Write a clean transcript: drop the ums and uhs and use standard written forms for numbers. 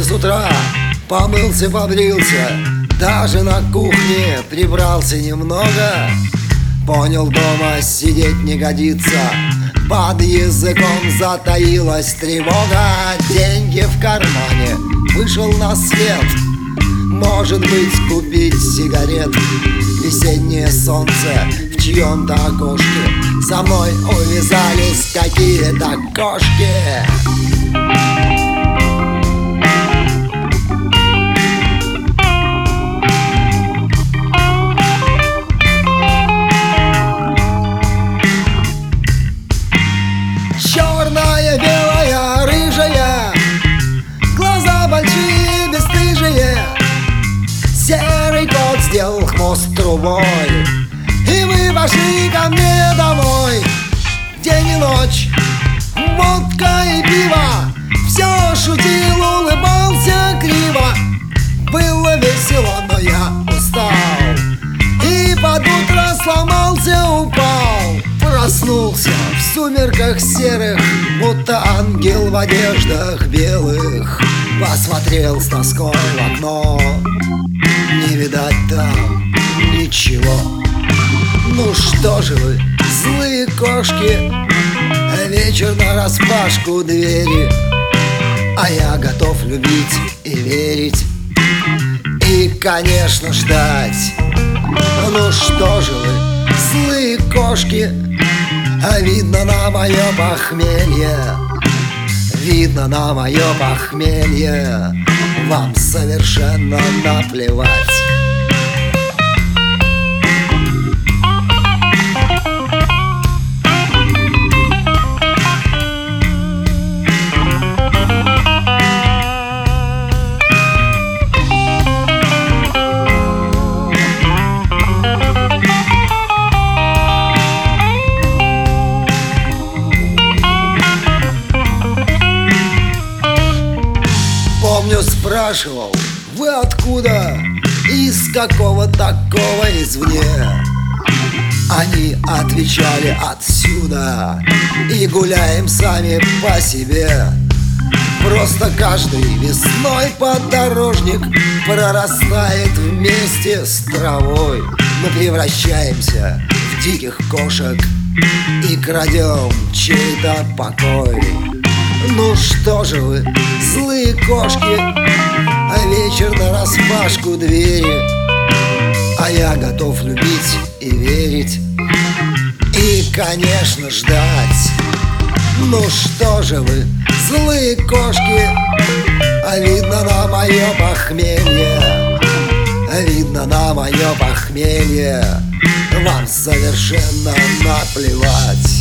с утра, помылся, побрился, даже на кухне прибрался немного. Понял, дома сидеть не годится, под языком затаилась тревога. Деньги в кармане, вышел на свет, может быть, купить сигарет. Весеннее солнце в чьем-то окошке, за мной увязались какие-то кошки. Черная, белая, рыжая, глаза большие, бесстыжие. Серый кот сделал хвост трубой, и мы пошли ко мне домой. День и ночь, водка и пиво, все шутил, улыбался криво. Было весело, но я устал, и под утро сломался, упал. Проснулся в сумерках серых, будто ангел в одеждах белых. Посмотрел с тоской в окно, не видать там ничего. Ну что же вы, злые кошки, вечер нараспашку двери, а я готов любить и верить, и, конечно, ждать. Ну что же вы, злые кошки, видно на мое похмелье, видно на мое похмелье, вам совершенно наплевать. Помню, спрашивал, вы откуда, из какого такого извне? Они отвечали, отсюда, и гуляем сами по себе. Просто каждый весной поддорожник прорастает вместе с травой. Мы превращаемся в диких кошек и крадем чей-то покой. Ну что же вы, злые кошки, вечер нараспашку двери, а я готов любить и верить, и, конечно, ждать. Ну что же вы, злые кошки, видно на мое похмелье, видно на мое похмелье, вам совершенно наплевать.